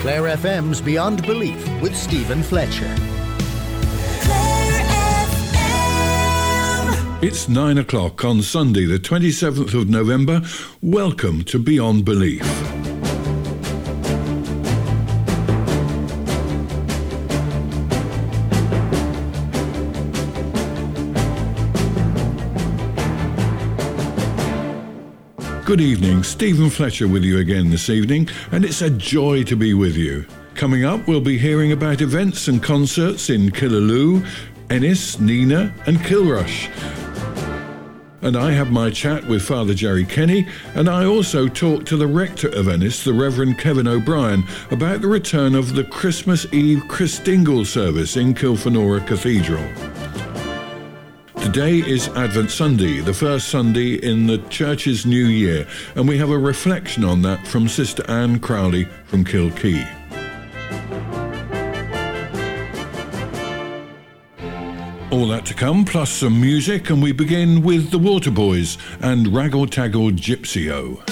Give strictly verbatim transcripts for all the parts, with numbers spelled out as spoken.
Clare F M's Beyond Belief with Stephen Fletcher. Clare F M. It's nine o'clock on Sunday, the twenty-seventh of November. Welcome to Beyond Belief. Good evening, Stephen Fletcher with you again this evening, and it's a joy to be with you. Coming up, we'll be hearing about events and concerts in Killaloe, Ennis, Nenagh and Kilrush. And I have my chat with Father Jerry Kenny, and I also talk to the rector of Ennis, the Reverend Kevin O'Brien, about the return of the Christmas Eve Christingle service in Kilfenora Cathedral. Today is Advent Sunday, the first Sunday in the Church's new year, and we have a reflection on that from Sister Anne Crowley from Kilkee. All that to come, plus some music, and we begin with the Waterboys and Raggle Taggle Gypsy-O.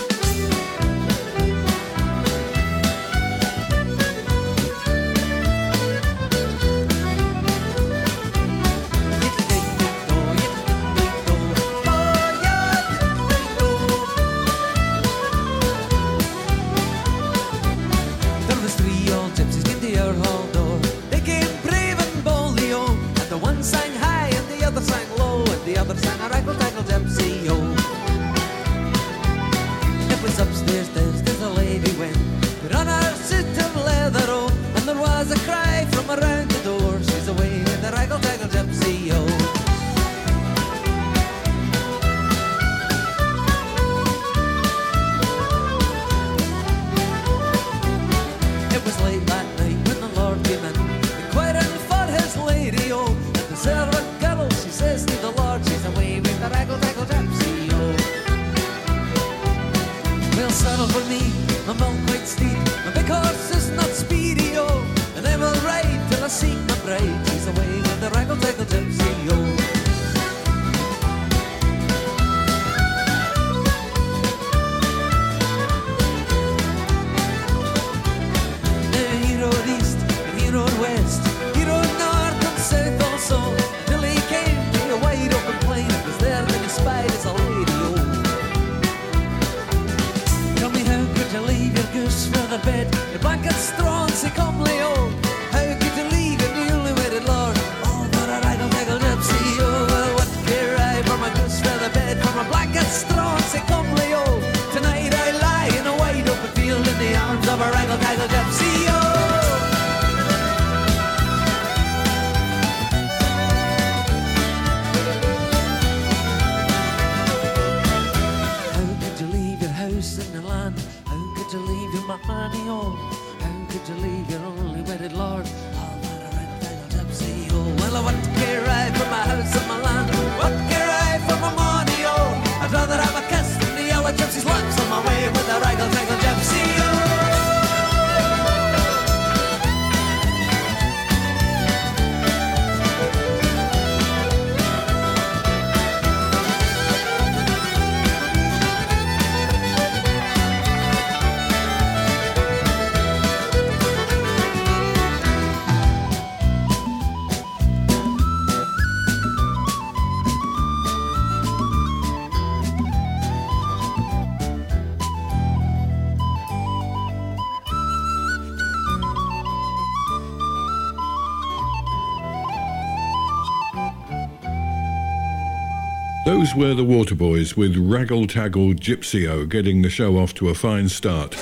Those were the Waterboys with Raggle Taggle Gypsy-O getting the show off to a fine start.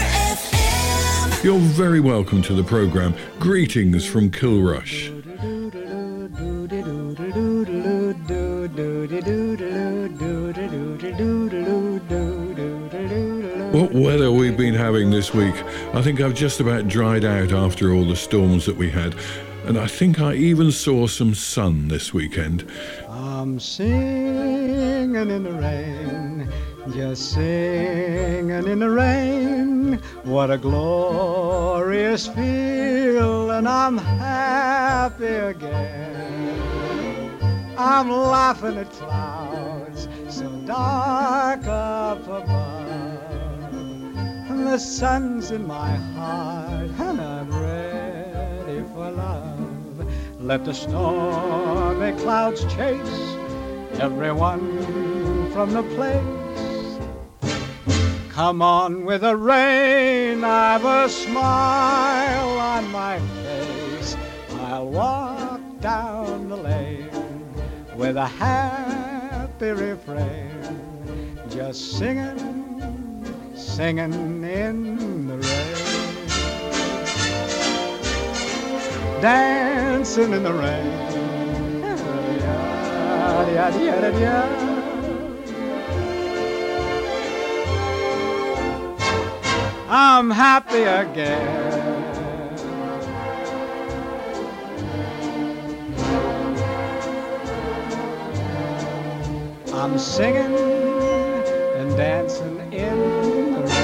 You're very welcome to the programme. Greetings from Kilrush. What weather we've been having this week. I think I've just about dried out after all the storms that we had. And I think I even saw some sun this weekend. I'm singing in the rain, just singing in the rain. What a glorious feel, and I'm happy again. I'm laughing at clouds so dark up above. the sun's in my heart, and I'm ready for love. Let the stormy clouds chase everyone from the place. Come on with the rain, I've a smile on my face. I'll walk down the lane with a happy refrain, just singing, singing in the rain, dancing in the rain. Yada, yada, yada, yada. I'm happy again. I'm singing and dancing in the rain.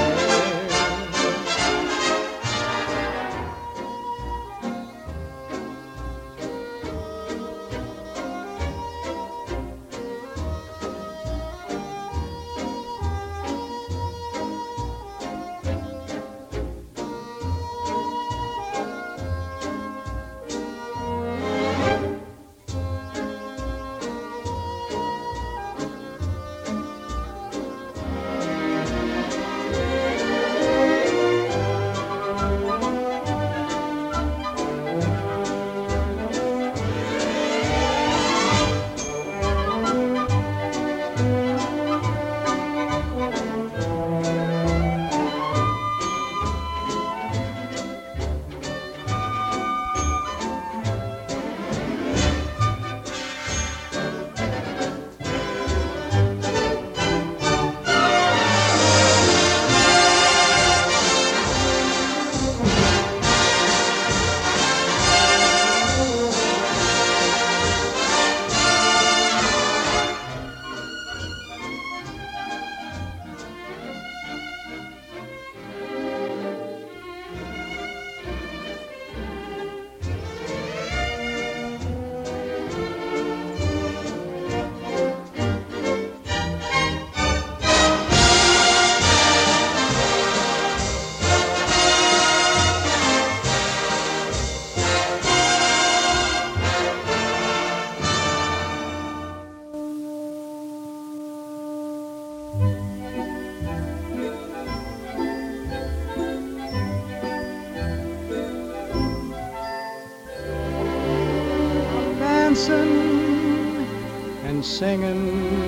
Dancing and singing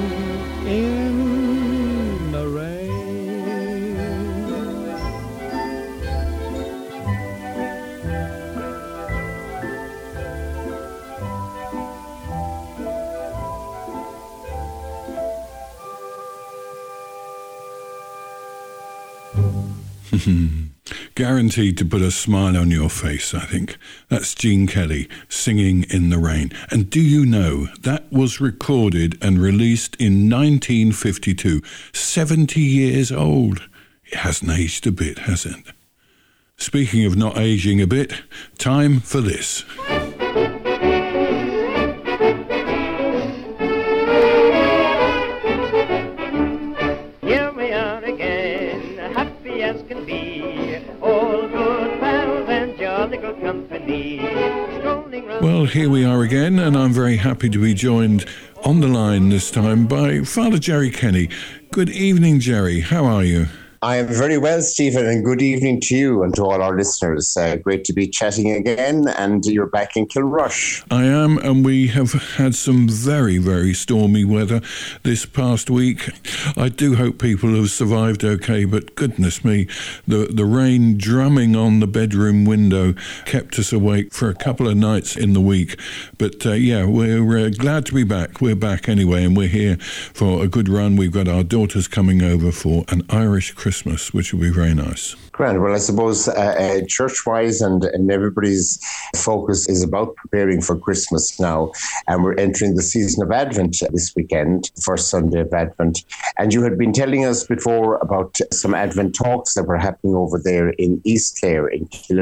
in the rain. Guaranteed to put a smile on your face, I think. That's Gene Kelly, Singing in the Rain. And do you know, that was recorded and released in nineteen fifty-two. seventy years old. It hasn't aged a bit, has it? Speaking of not aging a bit, time for this. Here we are again, happy as can be. All good pals and jolly good company. Strolling round. Well, here we are again, and I'm very happy to be joined on the line this time by Father Jerry Kenny. Good evening, Jerry. How are you? I am very well, Stephen, and good evening to you and to all our listeners. Uh, great to be chatting again, and you're back in Kilrush. I am, and we have had some very, very stormy weather this past week. I do hope people have survived okay, but goodness me, the, the rain drumming on the bedroom window kept us awake for a couple of nights in the week. But uh, yeah, we're uh, glad to be back. We're back anyway, and we're here for a good run. We've got our daughters coming over for an Irish Christmas. Christmas, which will be very nice. Grand. Well, I suppose uh, uh, church-wise and, and everybody's focus is about preparing for Christmas now. And we're entering the season of Advent this weekend, first Sunday of Advent. And you had been telling us before about some Advent talks that were happening over there in East Clare, in Killaloe.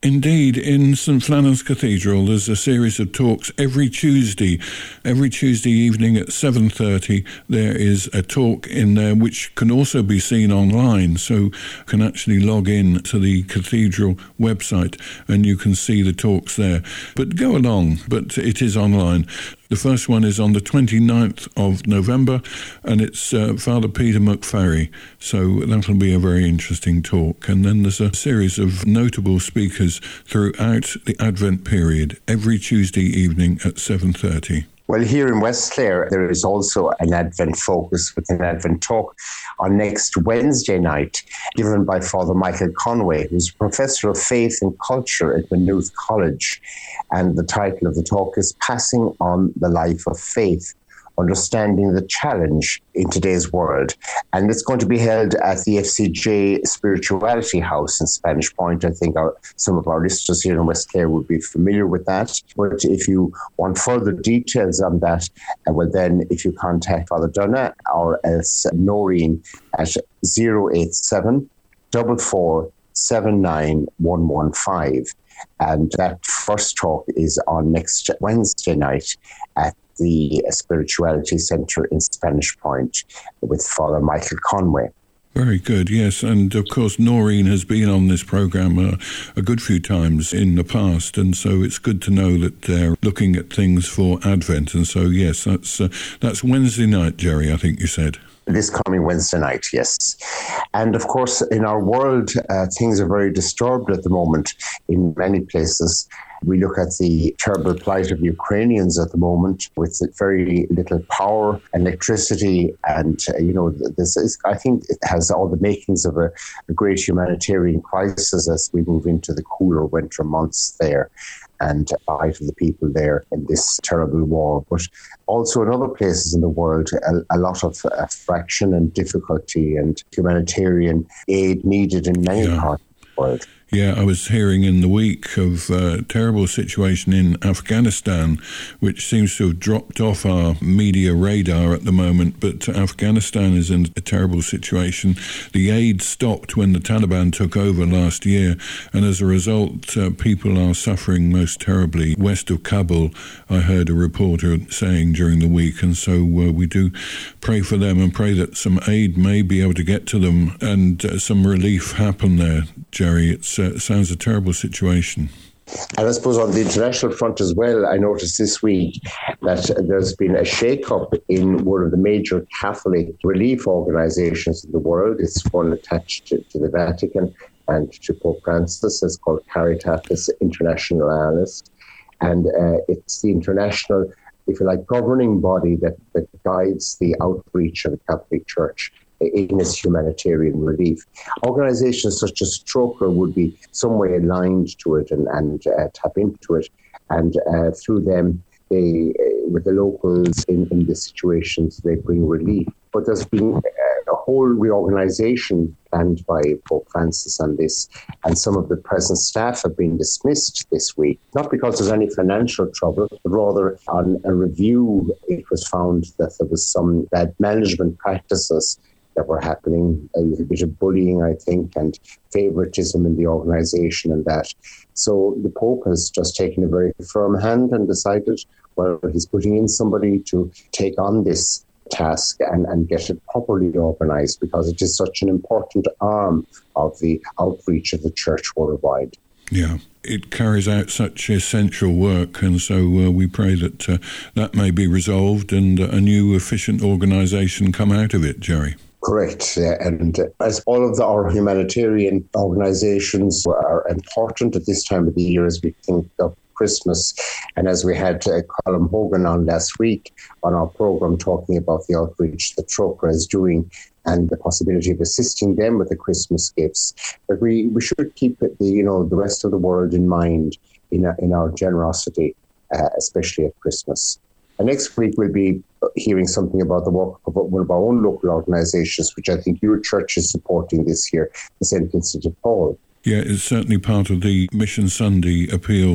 Indeed, in St Flannan's Cathedral, there's a series of talks every Tuesday. Every Tuesday evening at seven thirty, there is a talk in there which can also be seen online. So you can actually log in to the Cathedral website and you can see the talks there. But go along, but it is online. The first one is on the twenty-ninth of November, and it's uh, Father Peter McFerry. So that'll be a very interesting talk. And then there's a series of notable speakers throughout the Advent period, every Tuesday evening at seven thirty. Well, here in West Clare, there is also an Advent focus with an Advent talk on next Wednesday night, given by Father Michael Conway, who's Professor of Faith and Culture at Maynooth College. And the title of the talk is Passing on the Life of Faith, Understanding the Challenge in Today's World. And it's going to be held at the F C J Spirituality House in Spanish Point. I think our, some of our listeners here in West Clare would be familiar with that. But if you want further details on that, uh, well then, if you contact Father Donna or else Noreen at zero eight seven, four four seven nine one one five. And that first talk is on next Wednesday night at the Spirituality Centre in Spanish Point with Father Michael Conway. Very good, yes. And of course, Noreen has been on this programme uh, a good few times in the past. And so it's good to know that they're looking at things for Advent. And so, yes, that's uh, that's Wednesday night, Jerry, I think you said. This coming Wednesday night, yes. And of course, in our world, uh, things are very disturbed at the moment in many places. We look at the terrible plight of Ukrainians at the moment with very little power, electricity, and, uh, you know, this is, I think it has all the makings of a, a great humanitarian crisis as we move into the cooler winter months there and the plight of the people there in this terrible war. But also in other places in the world, a, a lot of uh, fraction and difficulty and humanitarian aid needed in many yeah. parts of the world. Yeah, I was hearing in the week of a terrible situation in Afghanistan, which seems to have dropped off our media radar at the moment. But Afghanistan is in a terrible situation. The aid stopped when the Taliban took over last year, and as a result, uh, people are suffering most terribly. West of Kabul, I heard a reporter saying during the week, and so uh, we do pray for them and pray that some aid may be able to get to them and uh, some relief happen there, Jerry. It's uh, sounds a terrible situation. And I suppose on the international front as well, I noticed this week that there's been a shake-up in one of the major Catholic relief organizations in the world. It's one attached to, to the Vatican and to Pope Francis. It's called Caritatis Internationalis. And uh, it's the international, if you like, governing body that, that guides the outreach of the Catholic Church in its humanitarian relief. Organizations such as Stroker would be some way aligned to it and, and uh, tap into it. And uh, through them, they, uh, with the locals in, in the situations, they bring relief. But there's been uh, a whole reorganization planned by Pope Francis on this, and some of the present staff have been dismissed this week, not because there's any financial trouble, but rather on a review, it was found that there was some bad management practices that were happening, a little bit of bullying, I think, and favoritism in the organization and that. So the Pope has just taken a very firm hand and decided, well, he's putting in somebody to take on this task and, and get it properly organized, because it is such an important arm of the outreach of the church worldwide. Yeah, it carries out such essential work, and so uh, we pray that uh, that may be resolved and uh, a new efficient organisation come out of it, Jerry. Correct. Yeah. And uh, as all of the, our humanitarian organizations are important at this time of the year as we think of Christmas, and as we had uh, Colm Hogan on last week on our program talking about the outreach that Trócaire is doing and the possibility of assisting them with the Christmas gifts. But we, we should keep it, the, you know, the rest of the world in mind in, a, in our generosity, uh, especially at Christmas. And next week we'll be hearing something about the work of one of our own local organisations, which I think your church is supporting this year, the Saint Vincent de Paul. Yeah, it's certainly part of the Mission Sunday appeal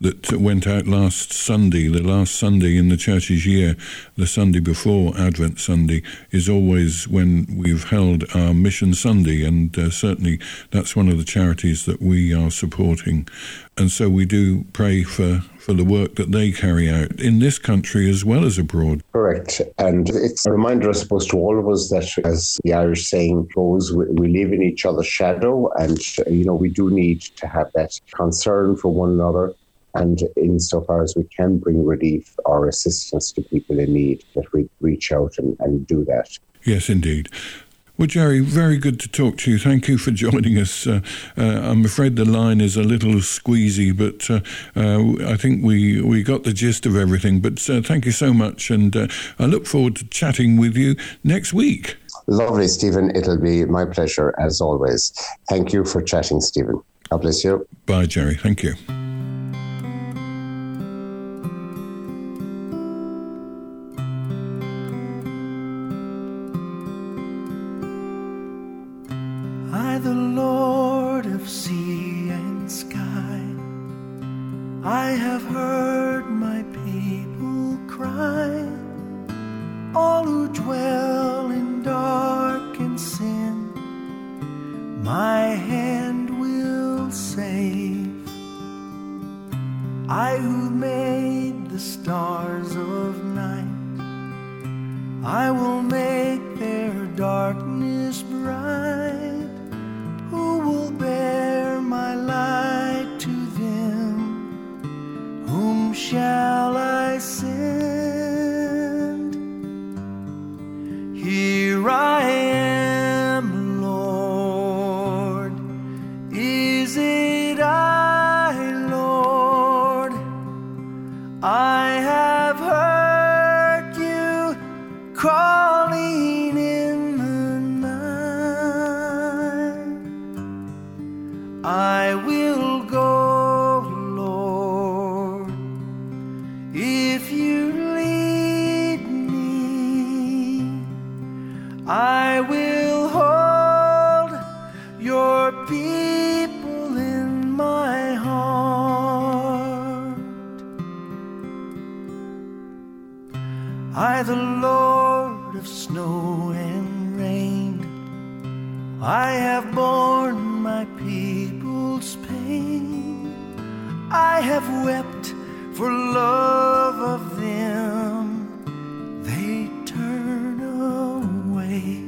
that went out last Sunday, the last Sunday in the church's year, the Sunday before Advent Sunday, is always when we've held our Mission Sunday, and uh, certainly that's one of the charities that we are supporting. And so we do pray for, for the work that they carry out in this country as well as abroad. Correct. And it's a reminder, I suppose, to all of us that, as the Irish saying goes, we, we live in each other's shadow, and, you know, we do need to have that concern for one another. And insofar as we can bring relief or assistance to people in need, that we reach out and, and do that. Yes, indeed. Well, Jerry, very good to talk to you. Thank you for joining us. Uh, uh, I'm afraid the line is a little squeezy, but uh, uh, I think we, we got the gist of everything. But uh, thank you so much, and uh, I look forward to chatting with you next week. Lovely, Stephen. It'll be my pleasure, as always. Thank you for chatting, Stephen. God bless you. Bye, Jerry. Thank you. I, the Lord of sea and sky, I have heard my people cry, all who dwell in dark and sin, my hand will save. I who made the stars of night, I will make their darkness bright. Who will bear my light to them? Whom shall I send? Here I am, Lord. Is it I, Lord? I have heard you calling in the night. I will go, Lord, if you lead me. I will hold your people in my heart. I, the Lord of snow and rain, I have borne my people's pain. I have wept for love of them. They turn away.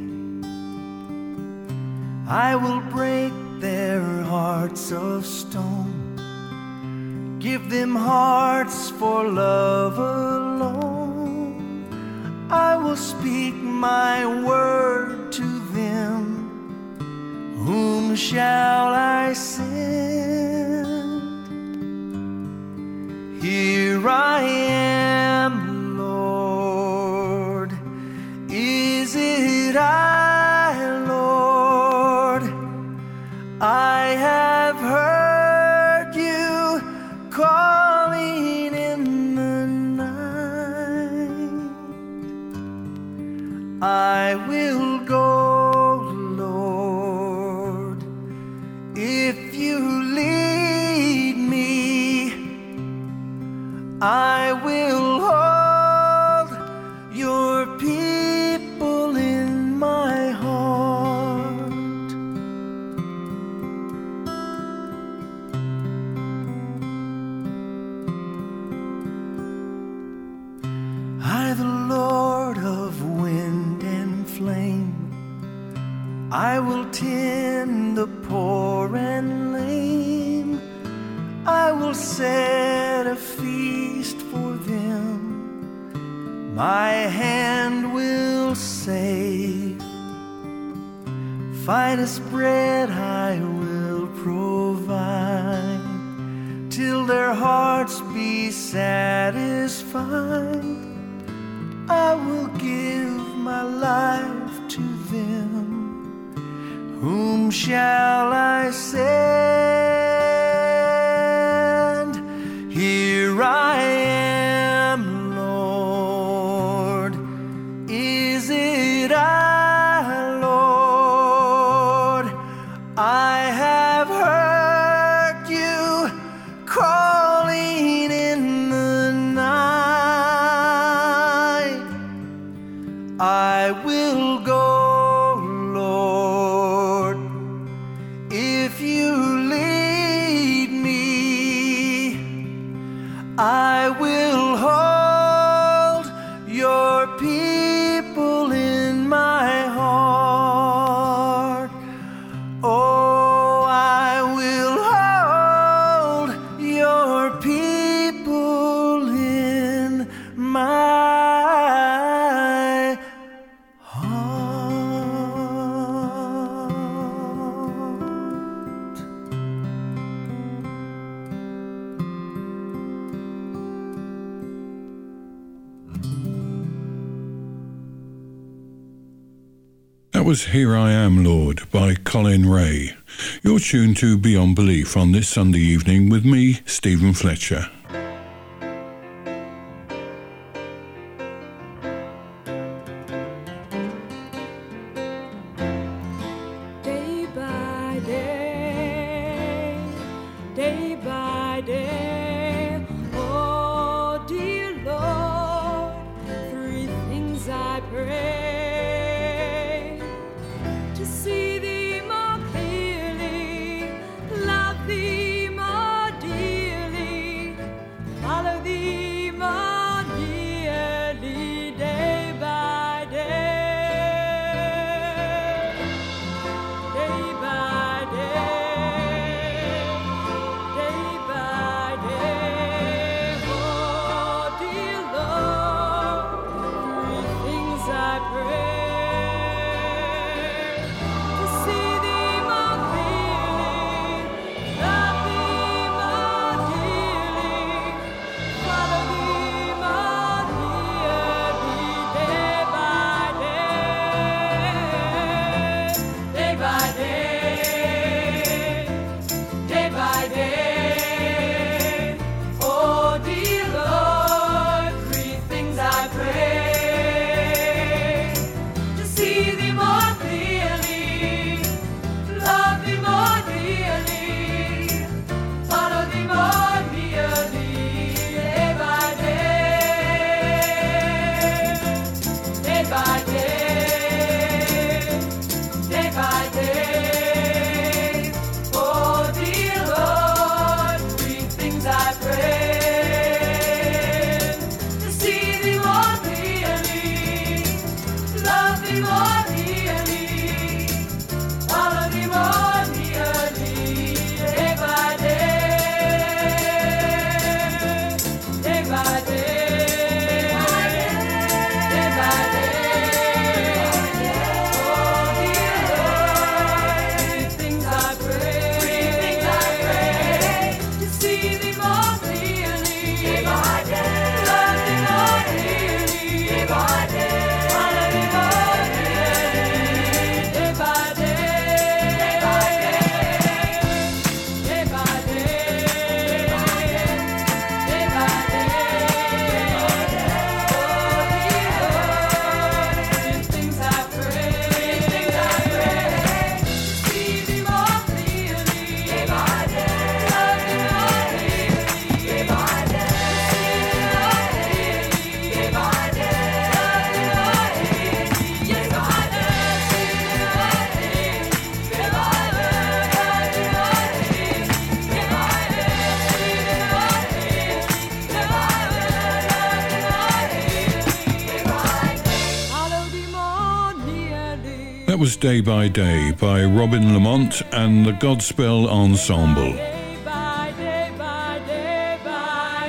I will break their hearts of stone, give them hearts for love alone. I will speak my word to them. Whom shall I send? Here I am, Lord. Is it I, Lord? I have heard you calling in the night. I will go, Lord, if you lead me. I will hold your people in my heart. I, the Lord of wind and flame, I will tend the poor and lame. I will set a feast for them. My hand will save. Finest bread I will provide, till their hearts be satisfied. I will give my life to them. Whom shall I send? Here I am, Lord. Is it I, Lord? I have heard you calling That was Here I Am, Lord by Colin Ray. You're tuned to Beyond Belief on this Sunday evening with me, Stephen Fletcher. Day by day, day by day, oh dear Lord, three things I pray. To see thee more clearly, love thee more dearly, follow thee more nearly, day by day, day by day, day by day. Oh dear Lord, three things I pray. To see thee more clearly, love thee more dearly, follow thee more nearly, day by day, day by day, day by day. Oh dear Lord, three things I pray. To see thee more clearly, love thee more dearly, follow thee more nearly, day by day, day by day, day by day. Oh dear Lord, three things I pray. To see thee more clearly, love thee more dearly, follow thee more nearly, day by day, day by day, day by day. Oh dear Lord, three things I pray. Three things I pray. To see thee more clearly, day by day, love thee more dearly, day by day, follow thee more nearly, day by day, day by day, day by day, day by day. Oh dear Lord, three things I pray. Three things I pray. To see thee more clearly, day by day, love thee more dearly, day by day, see thee more clearly, day by day, love thee more dearly, day by day, see thee more clearly, day by day, love thee more dearly, day by day, see thee more clearly, day by day, love thee more dearly, day by day, follow thee more nearly. That was Day by Day by Robin Lamont and the Godspell Ensemble. Day by day, by day, by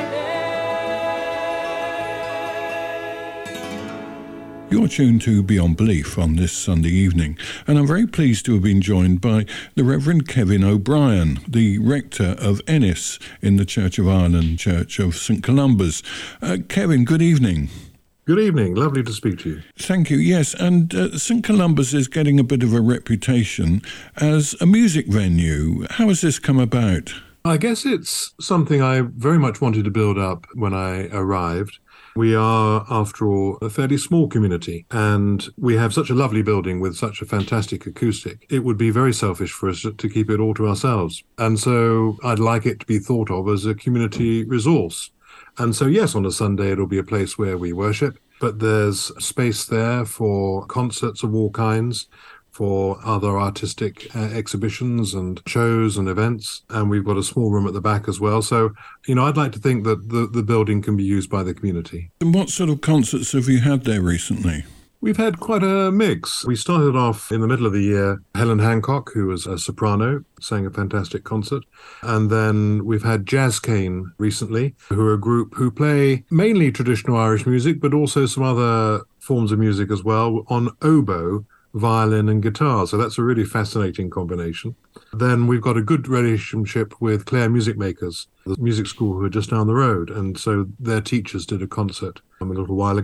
day. You're tuned to Beyond Belief on this Sunday evening, and I'm very pleased to have been joined by the Reverend Kevin O'Brien, the rector of Ennis in the Church of Ireland Church of St Columba's. Uh, Kevin, good evening. Good evening. Lovely to speak to you. Thank you. Yes, and uh, St Columba's is getting a bit of a reputation as a music venue. How has this come about? I guess it's something I very much wanted to build up when I arrived. We are, after all, a fairly small community, and we have such a lovely building with such a fantastic acoustic. It would be very selfish for us to keep it all to ourselves. And so I'd like it to be thought of as a community resource. And so, yes, on a Sunday, it'll be a place where we worship, but there's space there for concerts of all kinds, for other artistic uh, exhibitions and shows and events. And we've got a small room at the back as well. So, you know, I'd like to think that the, the building can be used by the community. And what sort of concerts have you had there recently? We've had quite a mix. We started off in the middle of the year. Helen Hancock, who was a soprano, sang a fantastic concert. And then we've had Jazz Cane recently, who are a group who play mainly traditional Irish music, but also some other forms of music as well, on oboe, violin and guitar. So that's a really fascinating combination. Then we've got a good relationship with Clare Music Makers, the music school who are just down the road. And so their teachers did a concert a little while ago.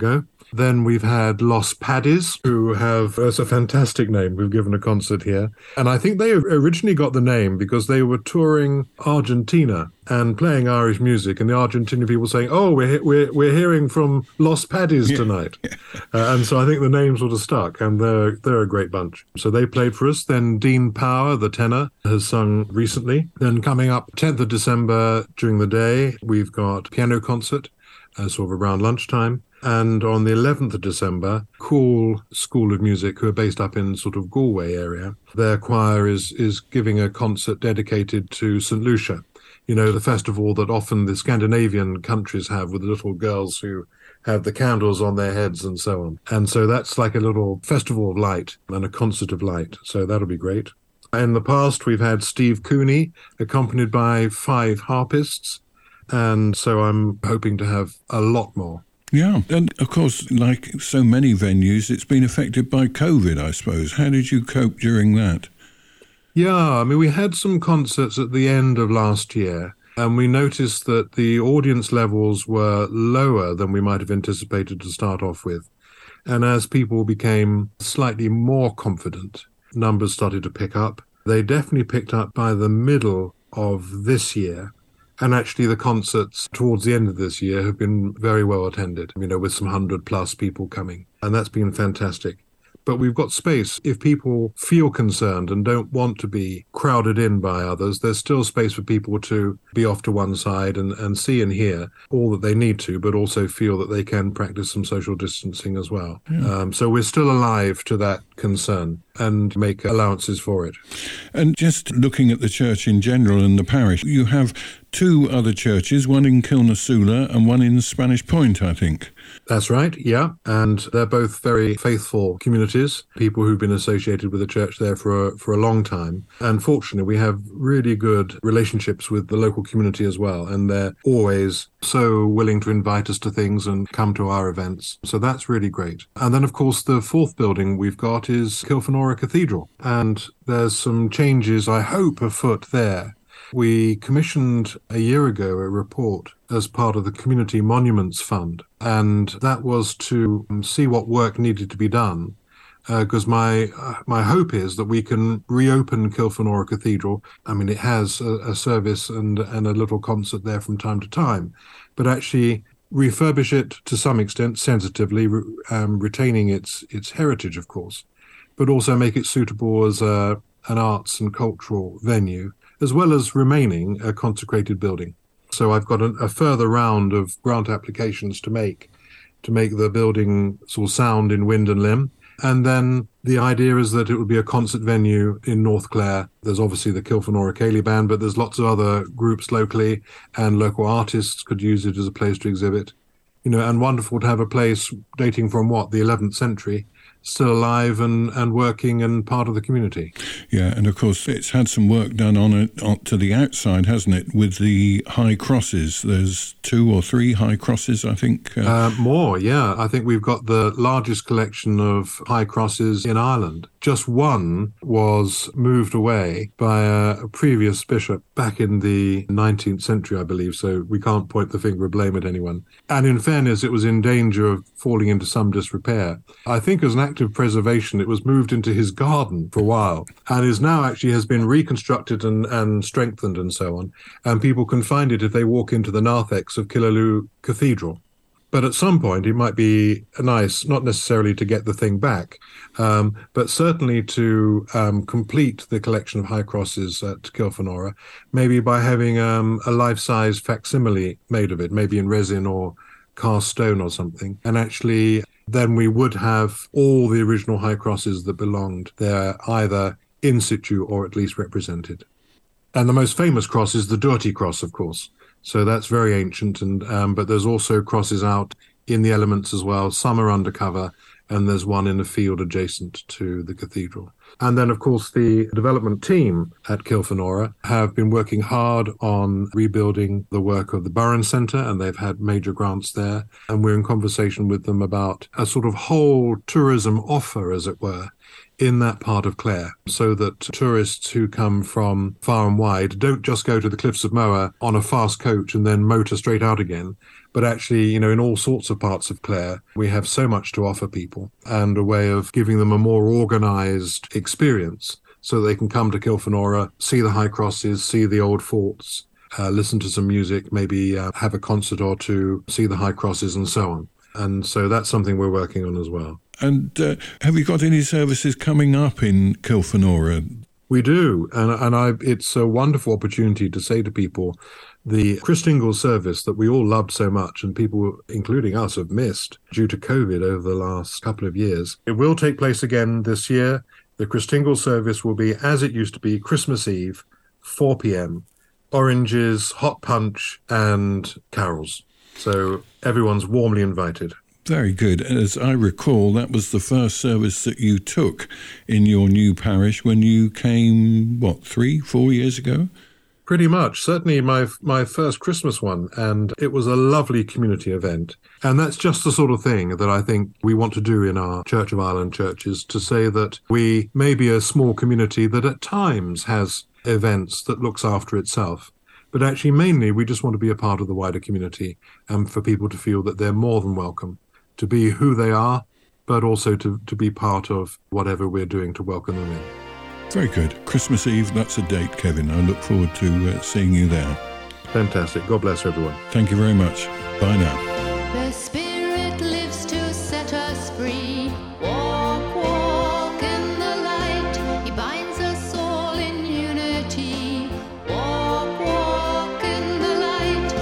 Then we've had Los Paddies, who have, it's a fantastic name, we've given a concert here. And I think they originally got the name because they were touring Argentina and playing Irish music, and the Argentinian people saying, oh, we're, he- we're, we're hearing from Los Paddies tonight. Uh, and so I think the name sort of stuck, and they're, they're a great bunch. So they played for us. Then Dean Power, the tenor, has sung recently. Then coming up tenth of December during the day, we've got piano concert, uh, sort of around lunchtime. And on the eleventh of December, Cool School of Music, who are based up in sort of Galway area, their choir is is giving a concert dedicated to Saint Lucia. You know, the festival that often the Scandinavian countries have with the little girls who have the candles on their heads and so on. And so that's like a little festival of light and a concert of light. So that'll be great. In the past, we've had Steve Cooney, accompanied by five harpists. And so I'm hoping to have a lot more. Yeah, and of course, like so many venues, it's been affected by COVID, I suppose. How did you cope during that? Yeah, I mean, we had some concerts at the end of last year, and we noticed that the audience levels were lower than we might have anticipated to start off with. And as people became slightly more confident, numbers started to pick up. They definitely picked up by the middle of this year. And actually the concerts towards the end of this year have been very well attended, you know, with some hundred plus people coming. And that's been fantastic. But we've got space. If people feel concerned and don't want to be crowded in by others, there's still space for people to be off to one side and, and see and hear all that they need to, but also feel that they can practice some social distancing as well. Yeah. Um, so we're still alive to that concern and make allowances for it. And just looking at the church in general and the parish, you have two other churches, one in Kilnasula and one in Spanish Point, I think. That's right, yeah. And they're both very faithful communities, people who've been associated with the church there for a, for a long time. And fortunately, we have really good relationships with the local community as well. And they're always so willing to invite us to things and come to our events. So that's really great. And then, of course, the fourth building we've got is Kilfenora Cathedral. And there's some changes, I hope, afoot there. We commissioned a year ago a report as part of the Community Monuments Fund, and that was to see what work needed to be done, because uh, my uh, my hope is that we can reopen Kilfenora Cathedral. I mean, it has a, a service and, and a little concert there from time to time, but actually refurbish it to some extent, sensitively, um, retaining its its heritage, of course, but also make it suitable as a, an arts and cultural venue, as well as remaining a consecrated building. So I've got a, a further round of grant applications to make, to make the building sort of sound in wind and limb. And then the idea is that it would be a concert venue in North Clare. There's obviously the Kilfenora Ceilidh Band, but there's lots of other groups locally, and local artists could use it as a place to exhibit. You know, and wonderful to have a place dating from, what, the eleventh century, still alive and, and working and part of the community. Yeah, and of course it's had some work done on it on, to the outside, hasn't it, with the high crosses. There's two or three high crosses, I think. Uh, uh, more, yeah. I think we've got the largest collection of high crosses in Ireland. Just one was moved away by a, a previous bishop back in the nineteenth century, I believe, so we can't point the finger of blame at anyone. And in fairness, it was in danger of falling into some disrepair. I think as an act of preservation, it was moved into his garden for a while and is now actually has been reconstructed and, and strengthened and so on. And people can find it if they walk into the narthex of Killaloe Cathedral. But at some point, it might be nice, not necessarily to get the thing back, um, but certainly to um, complete the collection of high crosses at Kilfenora, maybe by having um, a life-size facsimile made of it, maybe in resin or cast stone or something. And actually, then we would have all the original high crosses that belonged there, either in situ or at least represented. And the most famous cross is the Doherty cross, of course. So that's very ancient, and um, but there's also crosses out in the elements as well. Some are undercover, and there's one in a field adjacent to the cathedral. And then, of course, the development team at Kilfenora have been working hard on rebuilding the work of the Burren Centre, and they've had major grants there. And we're in conversation with them about a sort of whole tourism offer, as it were, in that part of Clare, so that tourists who come from far and wide don't just go to the Cliffs of Moher on a fast coach and then motor straight out again, but actually, you know, in all sorts of parts of Clare, we have so much to offer people and a way of giving them a more organised experience so they can come to Kilfenora, see the high crosses, see the old forts, uh, listen to some music, maybe uh, have a concert or two, see the high crosses and so on. And so that's something we're working on as well. And uh, have you got any services coming up in Kilfenora? We do, and, and I, it's a wonderful opportunity to say to people, the Christingle service that we all loved so much and people, including us, have missed due to COVID over the last couple of years. It will take place again this year. The Christingle service will be, as it used to be, Christmas Eve, four p.m, oranges, hot punch, and carols. So everyone's warmly invited. Very good. As I recall, that was the first service that you took in your new parish when you came, what, three, four years ago? Pretty much. Certainly my my first Christmas one. And it was a lovely community event. And that's just the sort of thing that I think we want to do in our Church of Ireland churches, to say that we may be a small community that at times has events that looks after itself. But actually, mainly, we just want to be a part of the wider community and for people to feel that they're more than welcome to be who they are, but also to, to be part of whatever we're doing to welcome them in. Very good. Christmas Eve, that's a date, Kevin. I look forward to uh, seeing you there. Fantastic. God bless everyone. Thank you very much. Bye now. The Spirit lives to set us free. Walk, walk in the light. He binds us all in unity. Walk, walk in the light.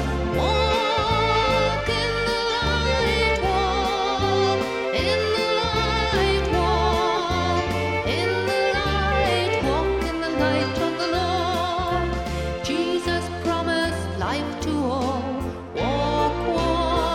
Walk in the light. Walk in the light. Walk in the light. Walk in the light of the Lord. Jesus promised life to all. Walk, walk.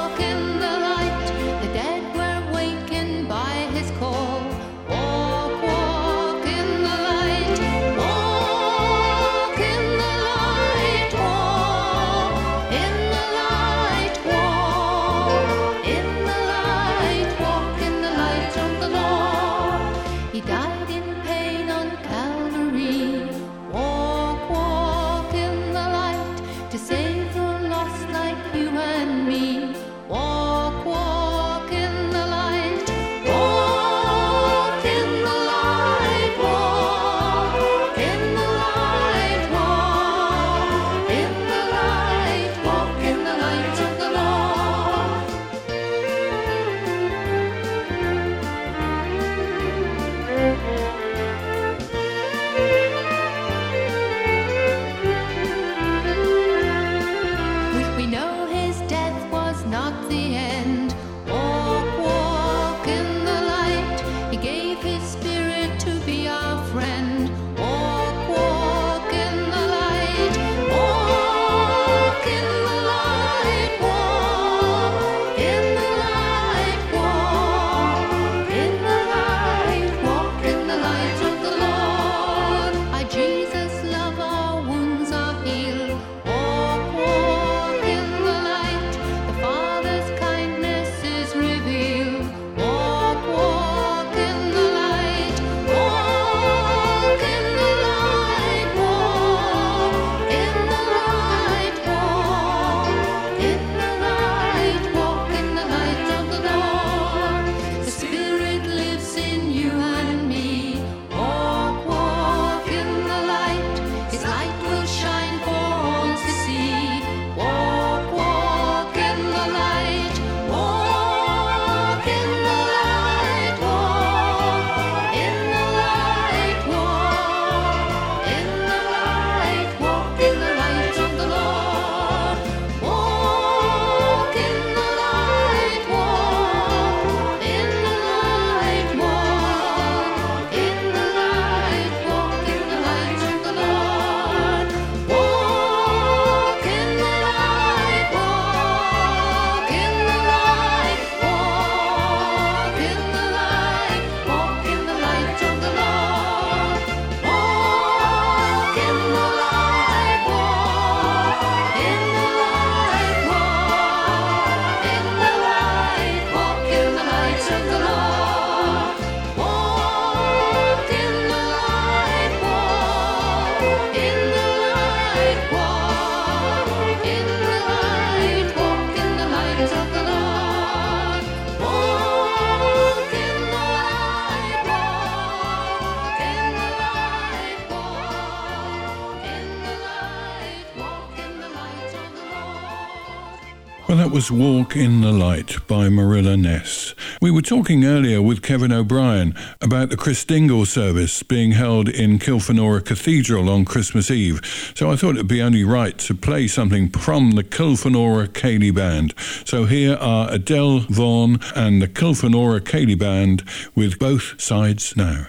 Well, that was Walk in the Light by Marilla Ness. We were talking earlier with Kevin O'Brien about the Christingle service being held in Kilfenora Cathedral on Christmas Eve, so I thought it'd be only right to play something from the Kilfenora Ceilidh Band. So here are Adele Vaughan and the Kilfenora Ceilidh Band with Both Sides Now.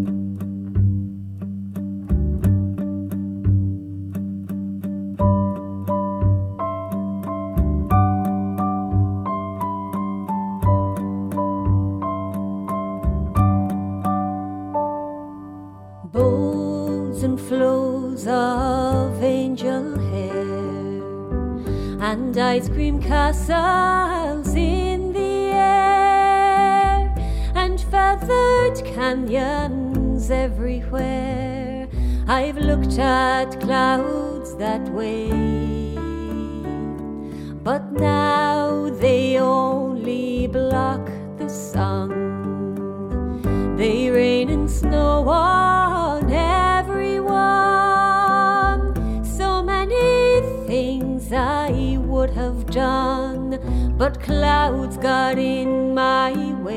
Bows and flows of angel hair and ice cream castles in the air and feathered canyons everywhere. I've looked at clouds that way, but now they only block the sun. They rain and snow on everyone. So many things I would have done, but clouds got in my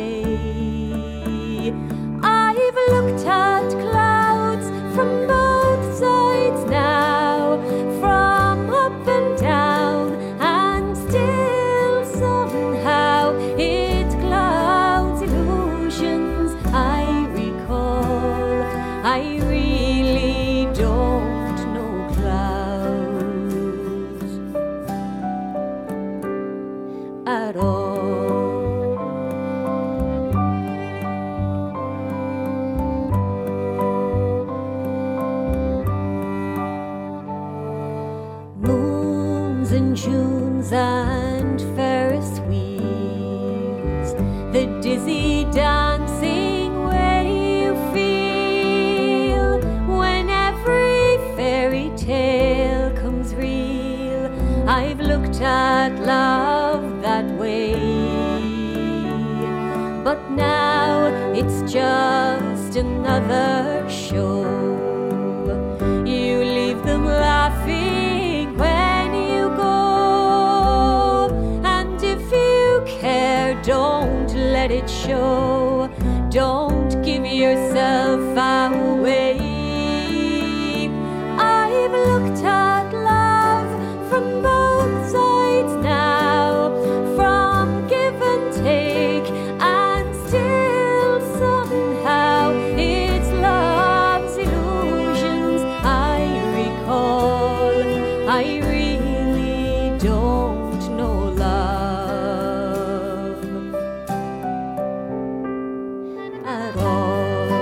way. I've looked at clouds from both sides now, from up and down, and still somehow it clouds illusions I recall. I really don't know clouds at all. Moons and Junes and Ferris wheels, the dizzy dancing way you feel when every fairy tale comes real. I've looked at love that way, but now it's just another show. You leave them laughing when you go, and if you care, don't let it show. Don't give yourself away. I've looked at love from both sides now, from give and take, and still somehow it's love's illusions I recall. I really don't know love at all.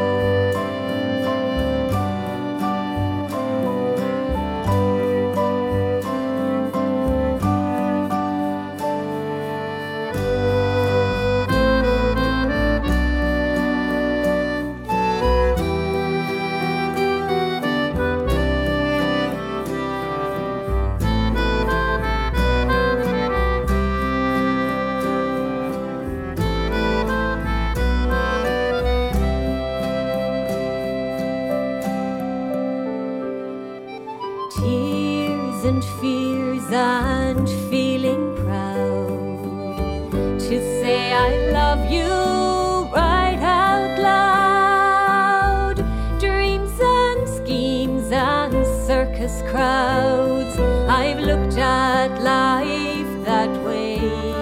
Tears and fears and feeling proud to say I love you right out loud. Dreams and schemes and circus crowds, I've looked at life that way.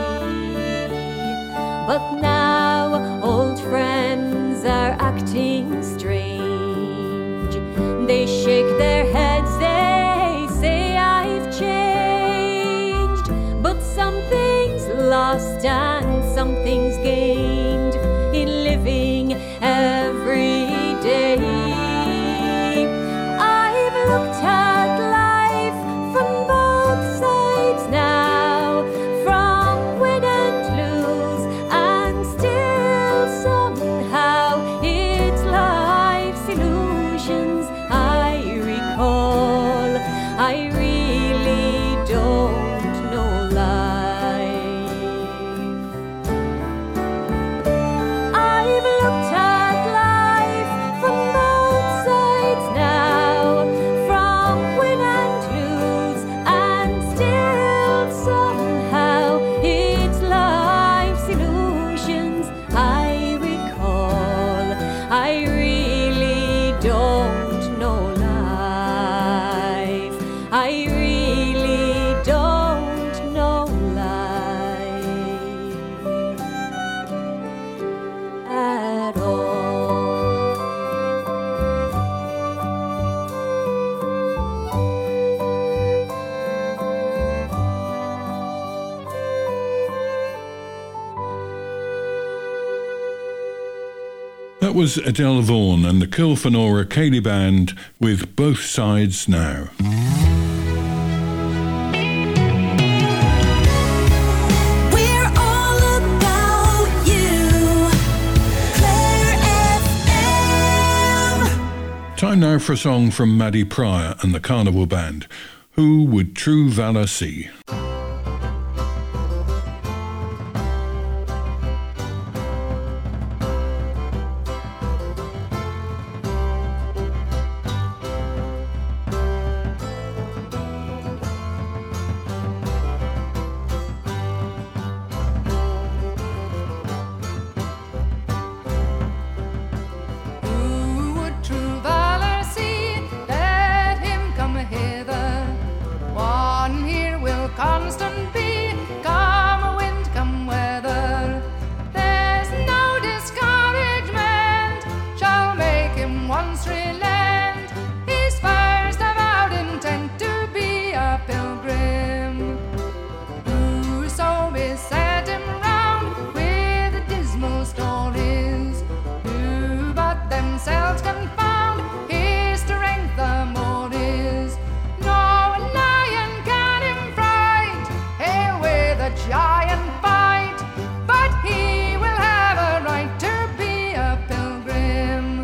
But now old friends are acting strange. They shake their heads, they say I've changed. But something's lost and something's gained in living every day. I've looked at life from both sides now, from win and lose, and still somehow it's life's illusions I recall. I really don't know life That was Adele Vaughan and the Kilfenora Ceilidh Band with Both Sides Now. We're all about you. Claire F M. Time now for a song from Maddie Pryor and the Carnival Band. Who would true valour see? Who would true valor see? Let him come hither. One here will constant be, come wind, come weather. There's no discouragement shall make him once relent his first avowed intent to be a pilgrim. Whoso beset him round with dismal stories, who but themselves confound his strength the more is. No lion can him fright, hail with a giant fight, but he will have a right to be a pilgrim.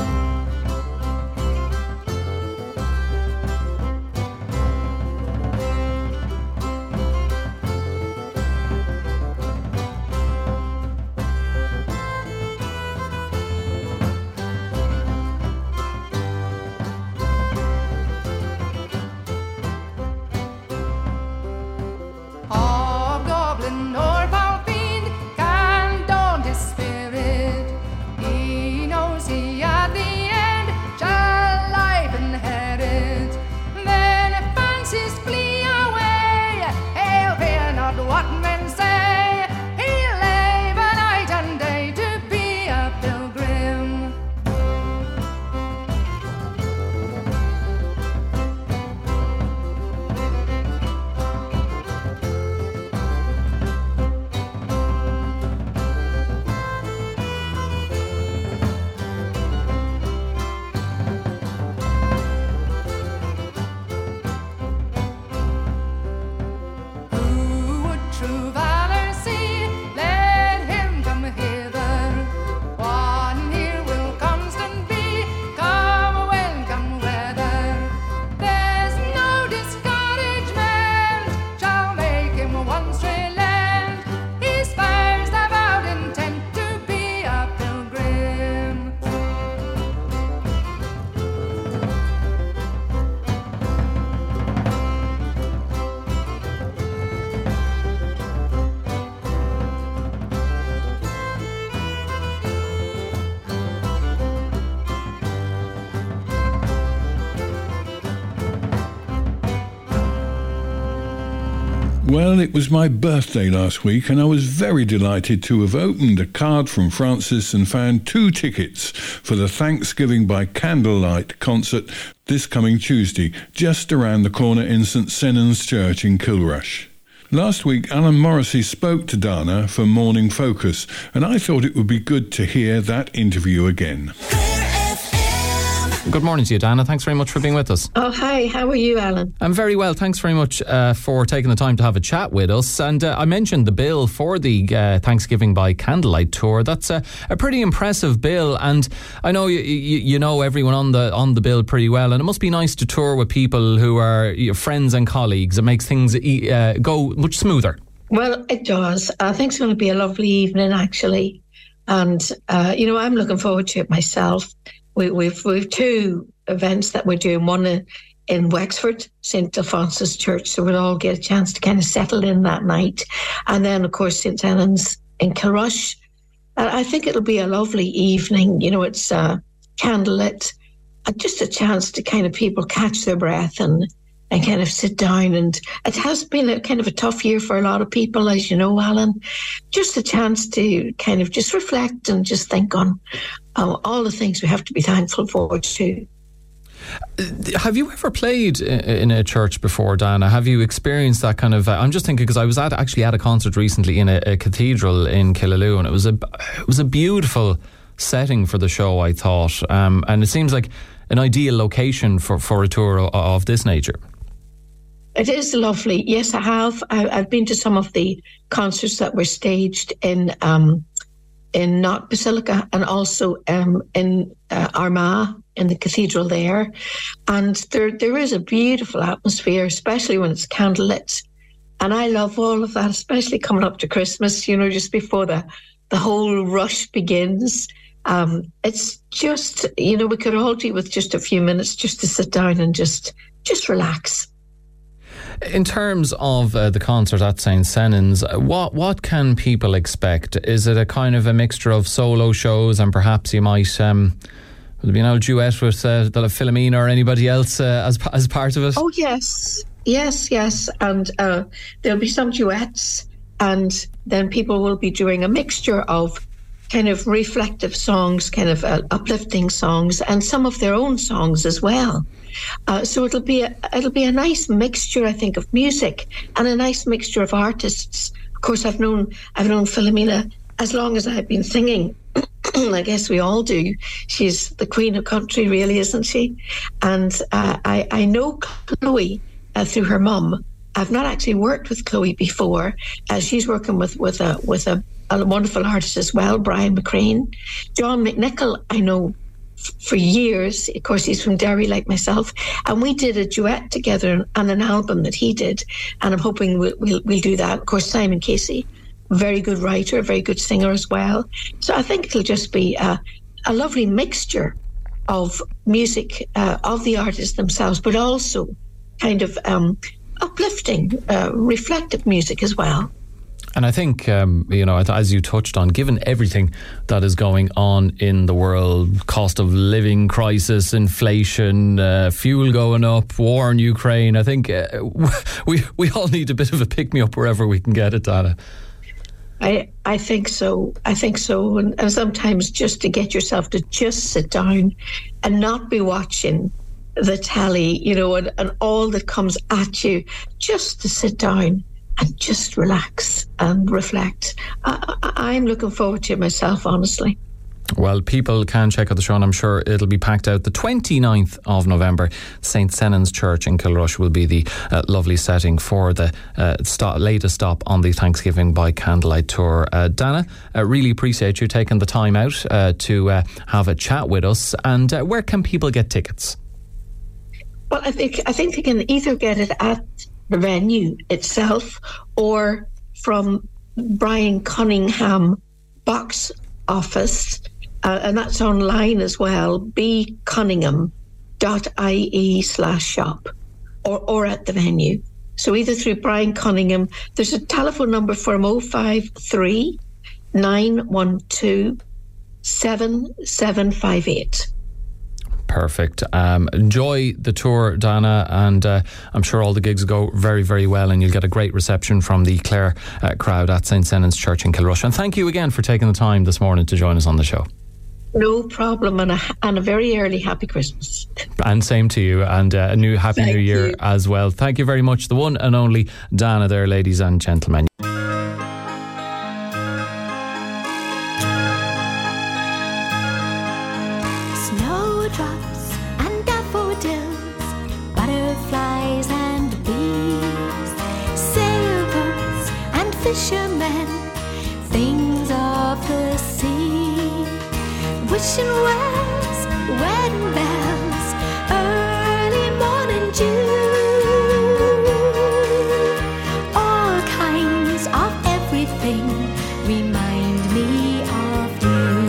Hobgoblin or foul fiend can daunt his spirit. He knows he at the end shall life inherit. Then if fancies flee away, he'll fear not what men say. He'll labor night and day to be a pilgrim. Who would true valor see? Let him come hither. One here will constant be, come when, come weather. There's no discouragement shall make him once relent his first avowed intent to be a pilgrim. Well, it was my birthday last week and I was very delighted to have opened a card from Francis and found two tickets for the Thanksgiving by Candlelight concert this coming Tuesday, just around the corner in St Senan's Church in Kilrush. Last week, Alan Morrissey spoke to Dana for Morning Focus, and I thought it would be good to hear that interview again. Good morning to you, Dana. Thanks very much for being with us. Oh, hi. How are you, Alan? I'm very well. Thanks very much uh, for taking the time to have a chat with us. And uh, I mentioned the bill for the uh, Thanksgiving by Candlelight tour. That's a, a pretty impressive bill, and I know you, you, you know everyone on the on the bill pretty well. And it must be nice to tour with people who are your friends and colleagues. It makes things uh, go much smoother. Well, it does. I think it's going to be a lovely evening, actually. And, uh, you know, I'm looking forward to it myself. We, we've we've two events that we're doing. One in, in Wexford, Saint Alphonsus Church, so we'll all get a chance to kind of settle in that night. And then, of course, Saint Helens in Kilrush. And I think it'll be a lovely evening. You know, it's uh, candlelit, uh, just a chance to kind of people catch their breath and and kind of sit down. And it has been a kind of a tough year for a lot of people, as you know, Alan. Just a chance to kind of just reflect and just think on um, all the things we have to be thankful for too. Have you ever played in a church before, Dana? Have you experienced that kind of? Uh, I'm just thinking because I was at actually at a concert recently in a, a cathedral in Killaloe, and it was a it was a beautiful setting for the show, I thought. Um, and it seems like an ideal location for, for a tour of, of this nature. It is lovely. Yes, I have. I, I've been to some of the concerts that were staged in um, in Knott Basilica and also um, in uh, Armagh, in the cathedral there. And there there is a beautiful atmosphere, especially when it's candlelit. And I love all of that, especially coming up to Christmas, you know, just before the, the whole rush begins. Um, it's just, you know, we could all do with just a few minutes just to sit down and just just relax. In terms of uh, the concert at Saint Senan's, what what can people expect? Is it a kind of a mixture of solo shows, and perhaps you might um, will there be an old duet with uh, Philomena or anybody else uh, as as part of it? Oh yes, yes, yes, and uh, there'll be some duets, and then people will be doing a mixture of kind of reflective songs, kind of uh, uplifting songs, and some of their own songs as well. Uh, so it'll be a, it'll be a nice mixture, I think, of music and a nice mixture of artists. Of course, I've known I've known Philomena as long as I've been singing. I guess we all do. She's the queen of country, really, isn't she? And uh, I I know Chloe uh, through her mum. I've not actually worked with Chloe before. Uh, she's working with with a with a, a wonderful artist as well, Brian McCrane. John McNichol, I know for years. Of course, he's from Derry like myself, and we did a duet together on an album that he did, and I'm hoping we'll, we'll, we'll do that. Of course, Simon Casey, very good writer, very good singer as well. So I think it'll just be a, a lovely mixture of music uh, of the artists themselves, but also kind of um, uplifting, uh, reflective music as well. And I think, um, you know, as you touched on, given everything that is going on in the world, cost of living crisis, inflation, uh, fuel going up, war in Ukraine, I think uh, we we all need a bit of a pick-me-up wherever we can get it, Dana. I I think so. I think so. And, and sometimes just to get yourself to just sit down and not be watching the telly, you know, and, and all that comes at you, just to sit down and just relax and reflect. I, I, I'm looking forward to it myself, honestly. Well, people can check out the show, and I'm sure it'll be packed out. The twenty-ninth of November, Saint Senan's Church in Kilrush will be the uh, lovely setting for the uh, stop, latest stop on the Thanksgiving by Candlelight Tour. Uh, Dana, I uh, really appreciate you taking the time out uh, to uh, have a chat with us. And uh, where can people get tickets? Well, I think I think they can either get it at the venue itself or from Brian Cunningham box office, uh, and that's online as well, b cunningham dot i e slash shop, or, or at the venue. So either through Brian Cunningham, there's a telephone number for him, oh five three, nine one two, seven seven five eight. Perfect. Um, enjoy the tour, Dana, and uh, I'm sure all the gigs go very, very well, and you'll get a great reception from the Clare uh, crowd at Saint Senan's Church in Kilrush. And thank you again for taking the time this morning to join us on the show. No problem, and a, and a very early happy Christmas. And same to you, and uh, a new happy Thank new year you. as well. Thank you very much. The one and only Dana there, ladies and gentlemen. Snowdrops and daffodils, butterflies and bees, sailboats and fishermen, things of the sea, wishing wells, wedding bells, early morning dew, all kinds of everything remind me of you.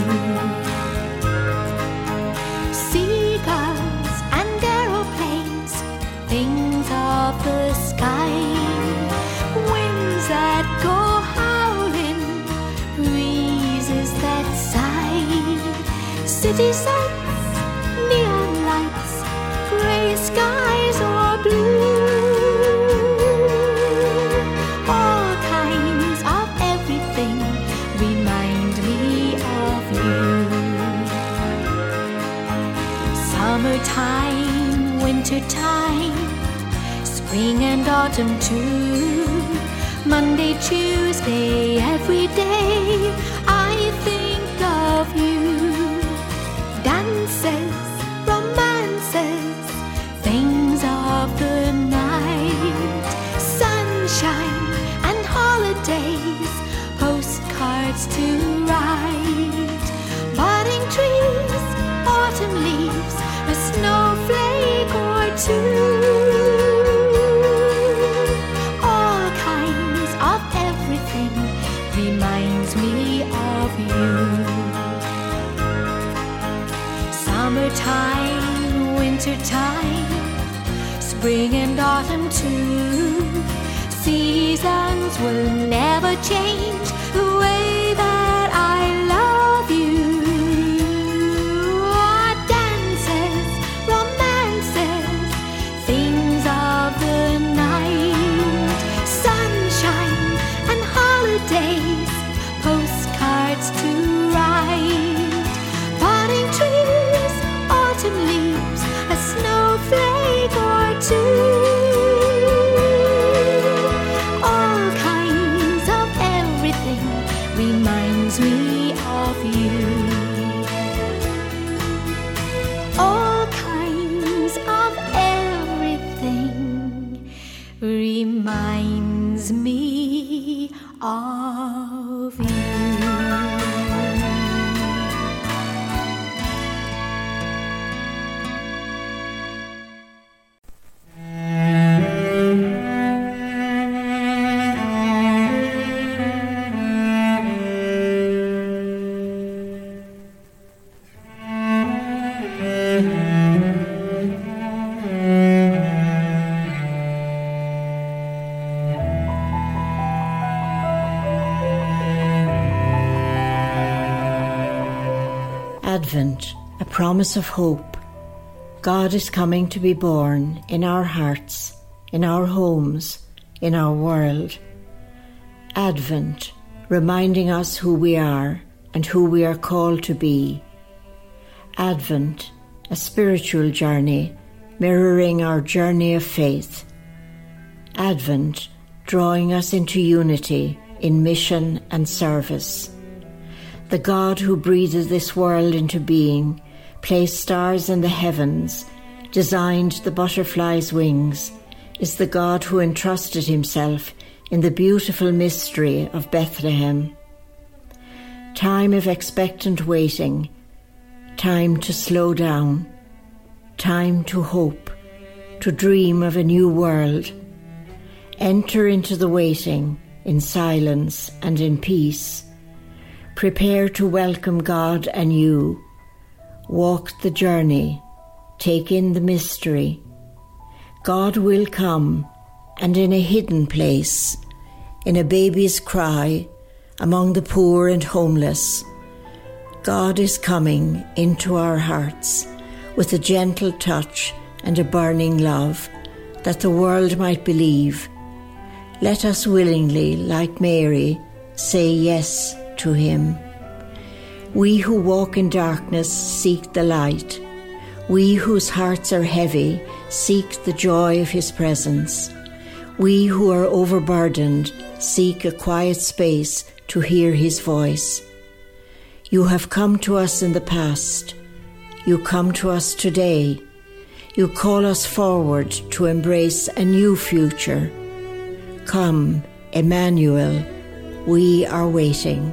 Seagulls and aeroplanes, things of the sky, winds that go howling, breezes that sigh, city sights, neon lights, grey skies or blue, all kinds of everything remind me of you. Summertime, wintertime, spring and autumn too, Monday, Tuesday, every day I think of you. winter time, spring and autumn too. Seasons will never change the way that I love you. Our dances, romances, things of the night, sunshine and holidays, postcards to write, budding trees, autumn leaves, a snowflake or two. All kinds of everything reminds me of you. All kinds of everything reminds me of you. Advent, a promise of hope. God is coming to be born in our hearts, in our homes, in our world. Advent, reminding us who we are and who we are called to be. Advent, a spiritual journey mirroring our journey of faith. Advent, drawing us into unity in mission and service. The God who breathed this world into being, placed stars in the heavens, designed the butterfly's wings, is the God who entrusted himself in the beautiful mystery of Bethlehem. Time of expectant waiting, time to slow down, time to hope, to dream of a new world. Enter into the waiting in silence and in peace. Prepare to welcome God and you. Walk the journey. Take in the mystery. God will come, and in a hidden place, in a baby's cry, among the poor and homeless, God is coming into our hearts with a gentle touch and a burning love, that the world might believe. Let us willingly, like Mary, say yes to him. We who walk in darkness seek the light. We whose hearts are heavy seek the joy of his presence. We who are overburdened seek a quiet space to hear his voice. You have come to us in the past. You come to us today. You call us forward to embrace a new future. Come, Emmanuel, we are waiting.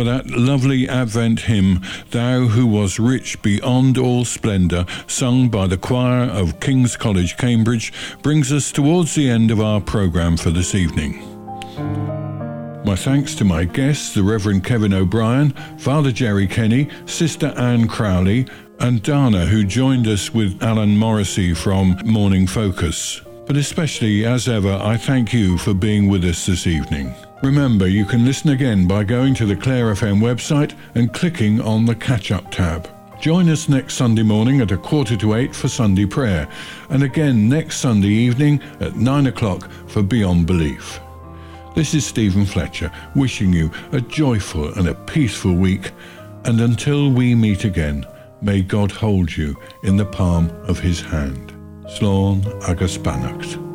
Well, that lovely Advent hymn, Thou Who Was Rich Beyond All Splendour, sung by the choir of King's College, Cambridge, brings us towards the end of our programme for this evening. My thanks to my guests, the Reverend Kevin O'Brien, Father Jerry Kenny, Sister Anne Crowley, and Dana, who joined us with Alan Morrissey from Morning Focus. But especially, as ever, I thank you for being with us this evening. Remember, you can listen again by going to the Clare F M website and clicking on the Catch-Up tab. Join us next Sunday morning at a quarter to eight for Sunday prayer, and again next Sunday evening at nine o'clock for Beyond Belief. This is Stephen Fletcher, wishing you a joyful and a peaceful week, and until we meet again, may God hold you in the palm of his hand. Slán agus beannacht.